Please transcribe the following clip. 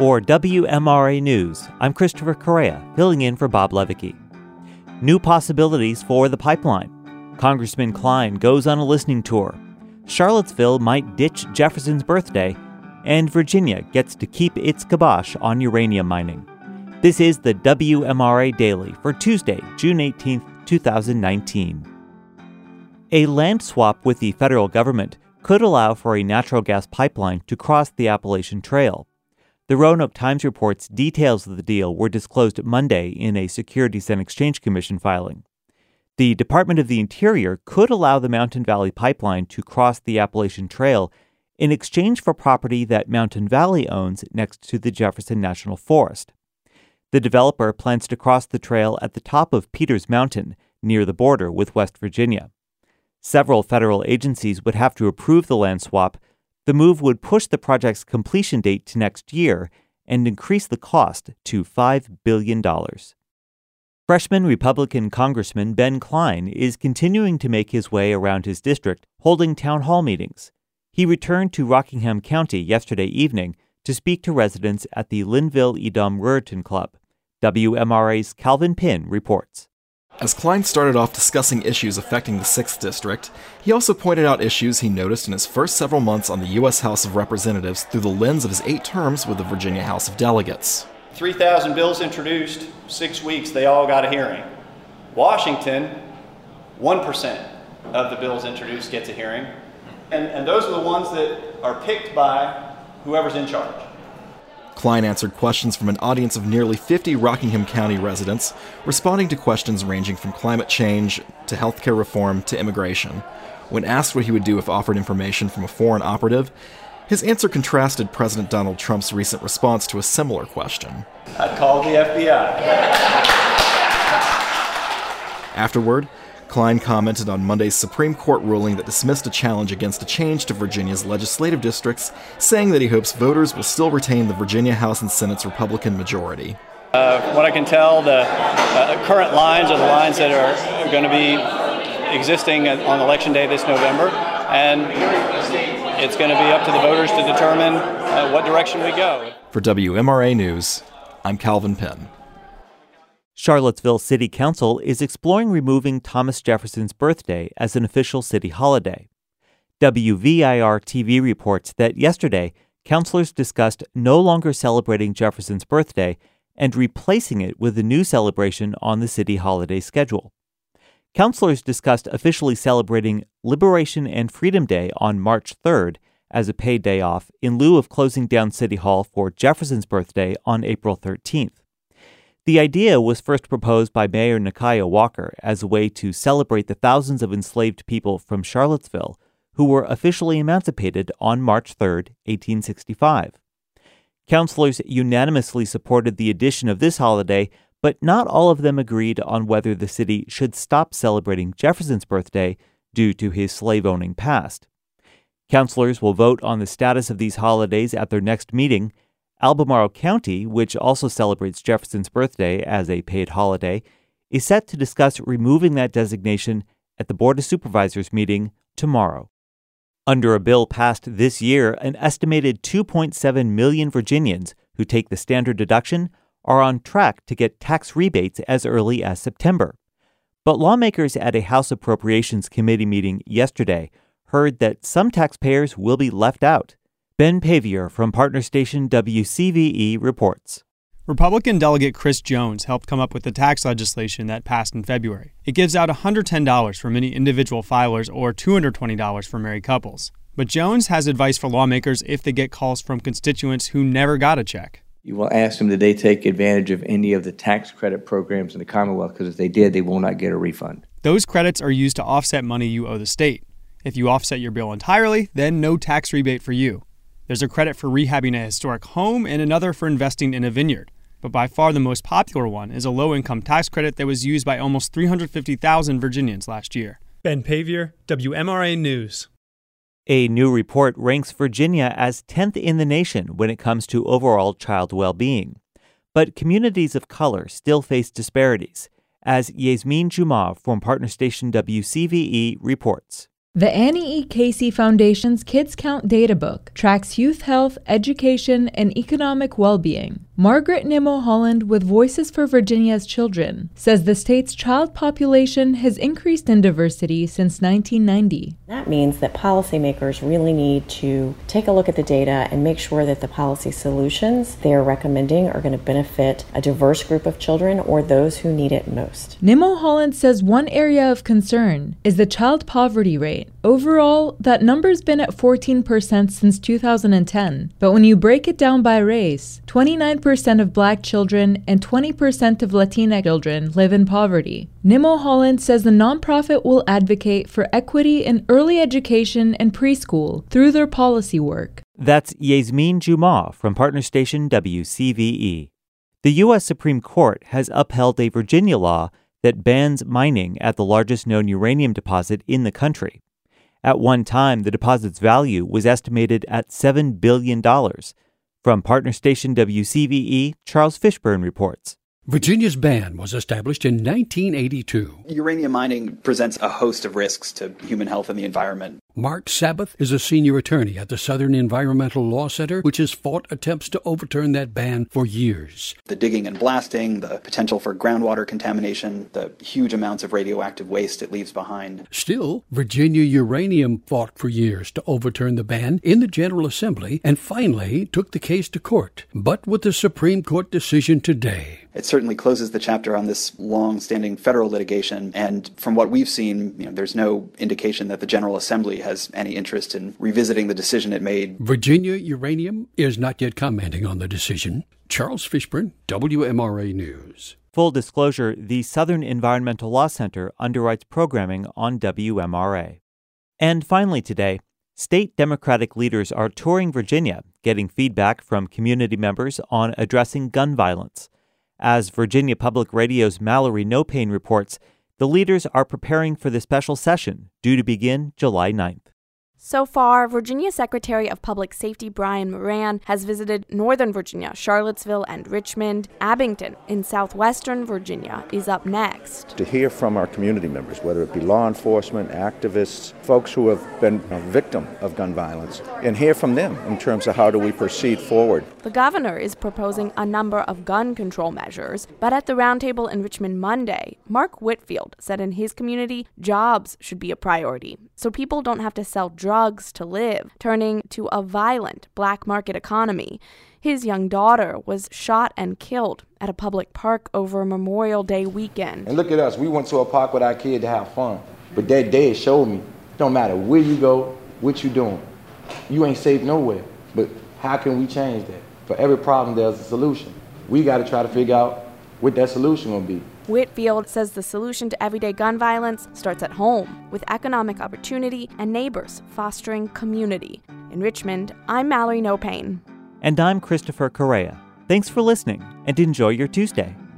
For WMRA News, I'm Christopher Correa, filling in for Bob Levicki. New possibilities for the pipeline. Congressman Klein goes on a listening tour. Charlottesville might ditch Jefferson's birthday, and Virginia gets to keep its kibosh on uranium mining. This is the WMRA Daily for Tuesday, June 18th, 2019. A land swap with the federal government could allow for a natural gas pipeline to cross the Appalachian Trail. The Roanoke Times reports details of the deal were disclosed Monday in a Securities and Exchange Commission filing. The Department of the Interior could allow the Mountain Valley Pipeline to cross the Appalachian Trail in exchange for property that Mountain Valley owns next to the Jefferson National Forest. The developer plans to cross the trail at the top of Peters Mountain, near the border with West Virginia. Several federal agencies would have to approve the land swap. The move would push the project's completion date to next year and increase the cost to $5 billion. Freshman Republican Congressman Ben Klein is continuing to make his way around his district, holding town hall meetings. He returned to Rockingham County yesterday evening to speak to residents at the Linville Edom Ruritan Club. WMRA's Calvin Pinn reports. As Klein started off discussing issues affecting the 6th District, he also pointed out issues he noticed in his first several months on the U.S. House of Representatives through the lens of his 8 terms with the Virginia House of Delegates. 3,000 bills introduced, 6 weeks, they all got a hearing. Washington, 1% of the bills introduced gets a hearing. And those are the ones that are picked by whoever's in charge. Klein answered questions from an audience of nearly 50 Rockingham County residents, responding to questions ranging from climate change to healthcare reform to immigration. When asked what he would do if offered information from a foreign operative, his answer contrasted President Donald Trump's recent response to a similar question. I'd call the FBI. Afterward, Klein commented on Monday's Supreme Court ruling that dismissed a challenge against a change to Virginia's legislative districts, saying that he hopes voters will still retain the Virginia House and Senate's Republican majority. What I can tell, the current lines are the lines that are going to be existing on Election Day this November, and it's going to be up to the voters to determine what direction we go. For WMRA News, I'm Calvin Pinn. Charlottesville City Council is exploring removing Thomas Jefferson's birthday as an official city holiday. WVIR-TV reports that yesterday, councilors discussed no longer celebrating Jefferson's birthday and replacing it with a new celebration on the city holiday schedule. Councilors discussed officially celebrating Liberation and Freedom Day on March 3rd as a paid day off in lieu of closing down City Hall for Jefferson's birthday on April 13th. The idea was first proposed by Mayor Nekiah Walker as a way to celebrate the thousands of enslaved people from Charlottesville who were officially emancipated on March 3, 1865. Councilors unanimously supported the addition of this holiday, but not all of them agreed on whether the city should stop celebrating Jefferson's birthday due to his slave-owning past. Councilors will vote on the status of these holidays at their next meeting. Albemarle County, which also celebrates Jefferson's birthday as a paid holiday, is set to discuss removing that designation at the Board of Supervisors meeting tomorrow. Under a bill passed this year, an estimated 2.7 million Virginians who take the standard deduction are on track to get tax rebates as early as September. But lawmakers at a House Appropriations Committee meeting yesterday heard that some taxpayers will be left out. Ben Paviour from partner station WCVE reports. Republican Delegate Chris Jones helped come up with the tax legislation that passed in February. It gives out $110 for many individual filers or $220 for married couples. But Jones has advice for lawmakers if they get calls from constituents who never got a check. You will ask them, did they take advantage of any of the tax credit programs in the Commonwealth? Because if they did, they will not get a refund. Those credits are used to offset money you owe the state. If you offset your bill entirely, then no tax rebate for you. There's a credit for rehabbing a historic home and another for investing in a vineyard. But by far the most popular one is a low-income tax credit that was used by almost 350,000 Virginians last year. Ben Paviour, WMRA News. A new report ranks Virginia as 10th in the nation when it comes to overall child well-being. But communities of color still face disparities, as Yasmin Juma from partner station WCVE reports. The Annie E. Casey Foundation's Kids Count Databook tracks youth health, education, and economic well-being. Margaret Nimmo Holland with Voices for Virginia's Children says the state's child population has increased in diversity since 1990. That means that policymakers really need to take a look at the data and make sure that the policy solutions they're recommending are going to benefit a diverse group of children or those who need it most. Nimmo Holland says one area of concern is the child poverty rate. Overall, that number's been at 14% since 2010, but when you break it down by race, 29% of Black children and 20% of Latina children live in poverty. Nimmo Holland says the nonprofit will advocate for equity in early education and preschool through their policy work. That's Yasmin Juma from partner station WCVE. The U.S. Supreme Court has upheld a Virginia law that bans mining at the largest known uranium deposit in the country. At one time, the deposit's value was estimated at $7 billion. From partner station WCVE, Charles Fishburne reports. Virginia's ban was established in 1982. Uranium mining presents a host of risks to human health and the environment. Mark Sabbath is a senior attorney at the Southern Environmental Law Center, which has fought attempts to overturn that ban for years. The digging and blasting, the potential for groundwater contamination, the huge amounts of radioactive waste it leaves behind. Still, Virginia Uranium fought for years to overturn the ban in the General Assembly and finally took the case to court. But with the Supreme Court decision today, it certainly closes the chapter on this long-standing federal litigation, and from what we've seen, there's no indication that the General Assembly has any interest in revisiting the decision it made. Virginia Uranium is not yet commenting on the decision. Charles Fishburne, WMRA News. Full disclosure, the Southern Environmental Law Center underwrites programming on WMRA. And finally today, state Democratic leaders are touring Virginia, getting feedback from community members on addressing gun violence. As Virginia Public Radio's Mallory No-Pain reports, the leaders are preparing for the special session due to begin July 9th. So far, Virginia Secretary of Public Safety Brian Moran has visited Northern Virginia, Charlottesville, and Richmond. Abington in southwestern Virginia is up next. To hear from our community members, whether it be law enforcement, activists, folks who have been a victim of gun violence, and hear from them in terms of how do we proceed forward. The governor is proposing a number of gun control measures, but at the roundtable in Richmond Monday, Mark Whitfield said in his community, jobs should be a priority, so people don't have to sell drugs to live, turning to a violent black market economy. His young daughter was shot and killed at a public park over Memorial Day weekend. And look at us, we went to a park with our kid to have fun. But that day it showed me, don't matter where you go, what you doing, you ain't safe nowhere. But how can we change that? For every problem, there's a solution. We got to try to figure out what that solution will be. Whitfield says the solution to everyday gun violence starts at home, with economic opportunity and neighbors fostering community. In Richmond, I'm Mallory No-Pain. And I'm Christopher Correa. Thanks for listening, and enjoy your Tuesday.